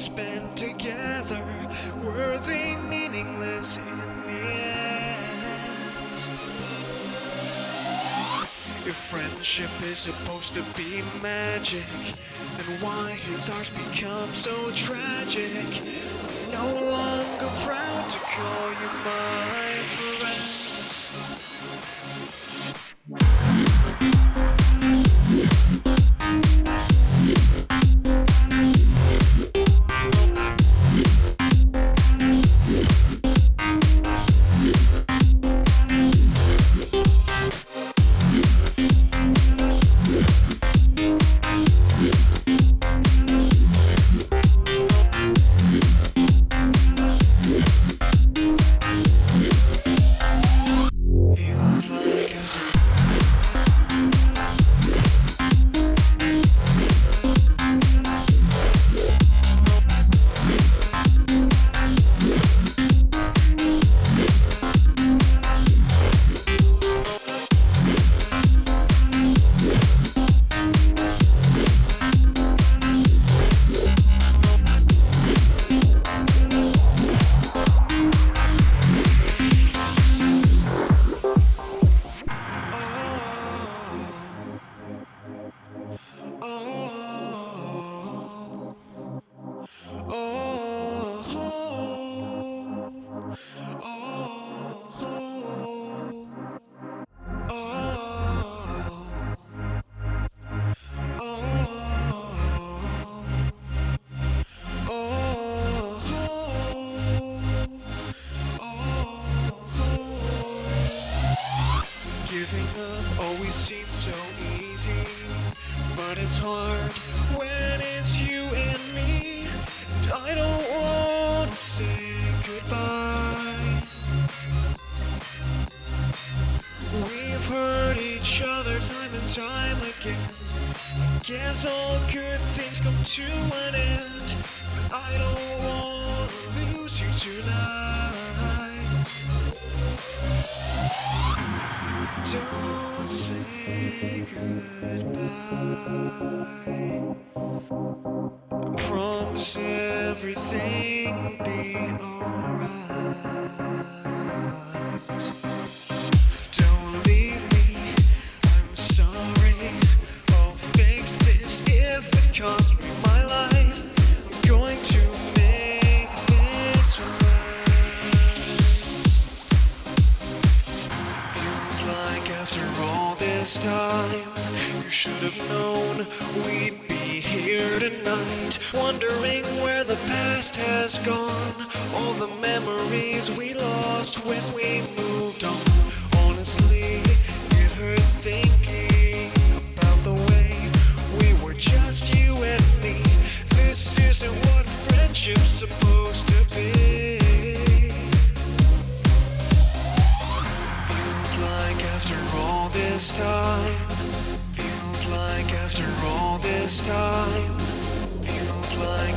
spent together, were they meaningless in the end? If friendship is supposed to be magic, then why has ours become so tragic? I'm no longer proud to call you my friend. Giving up always seems so easy, but it's hard when it's you and me. And I don't want to say goodbye. We've hurt each other time and time again. Guess all good things come to an end, but I don't want to lose you tonight. Don't say goodbye. I promise everything will be alright. Don't leave me, I'm sorry. I'll fix this if it costs me my life. I'm going to make this right. Feels like after all this time, you should have known we'd be here tonight, wondering where the past has gone, all the memories we lost when we moved on. Honestly, it hurts thinking about the way we were just you and me. This isn't what friendship's supposed to be. Feels like after all this time, feels like after all this time, feels like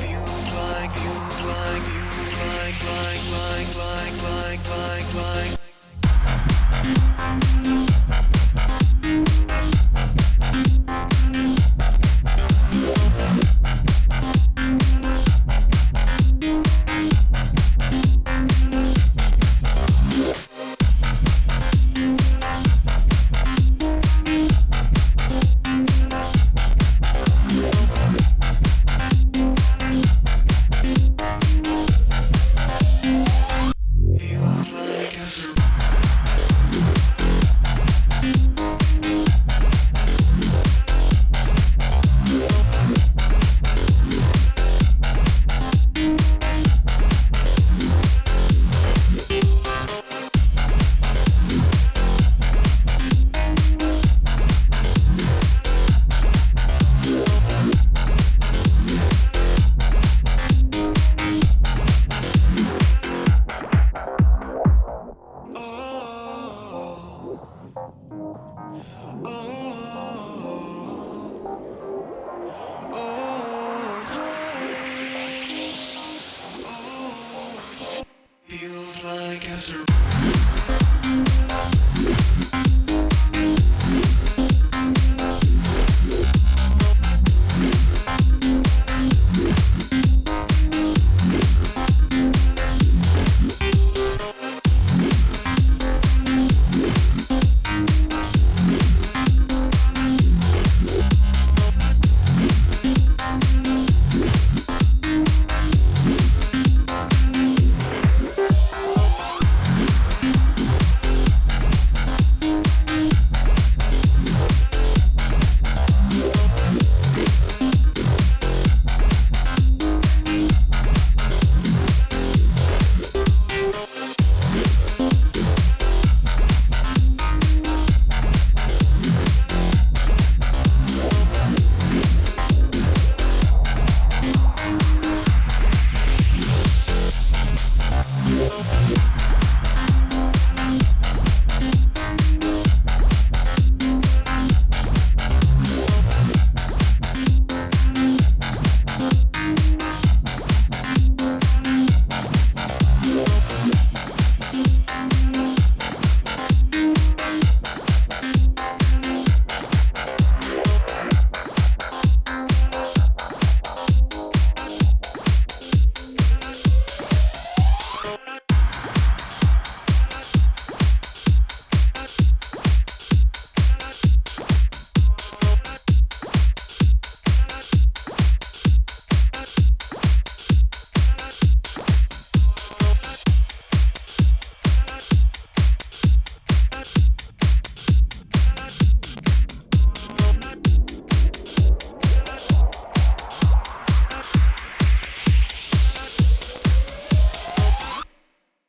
oh.